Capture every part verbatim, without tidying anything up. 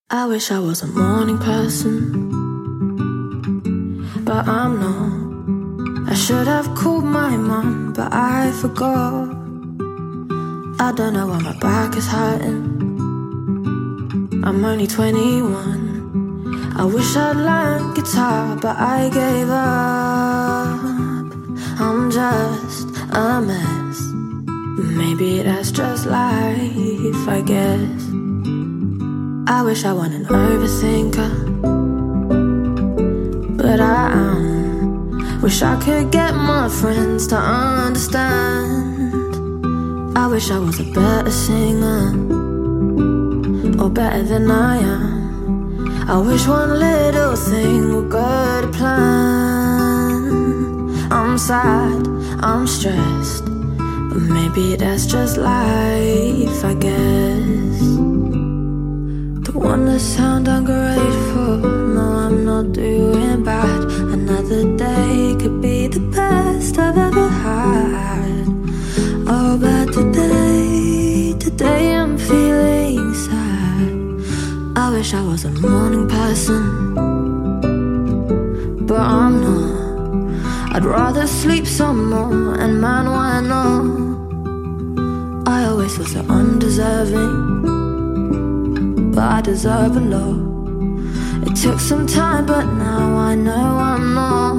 I wish I was a morning person, but I'm not. I should have called my mom, but I forgot. I don't know why my back is hurting. I'm only twenty-one. I wish I'd learned guitar, but I gave up. I'm just a mess. Maybe that's just life, I guess. I wish I wasn't an overthinker, but I am. Wish I could get my friends to understand. I wish I was a better singer, or better than I am. I wish one little thing would go to plan. I'm sad, I'm stressed, but maybe that's just life, I guess. Don't wanna sound ungrateful, no, I'm not doing bad. Another day could be the best I've ever had. Oh, but today, today I'm feeling sad. I wish I was a morning person, but I'm not. I'd rather sleep some more, and man, why not? I always feel so undeserving, but I deserve a lot. It took some time, but now I know I'm not.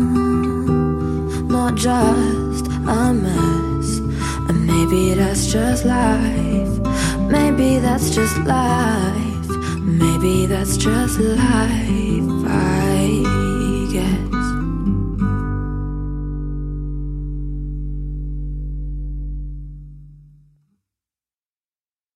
Not just a mess, and maybe that's just life. Maybe that's just life. Maybe that's just life, I guess.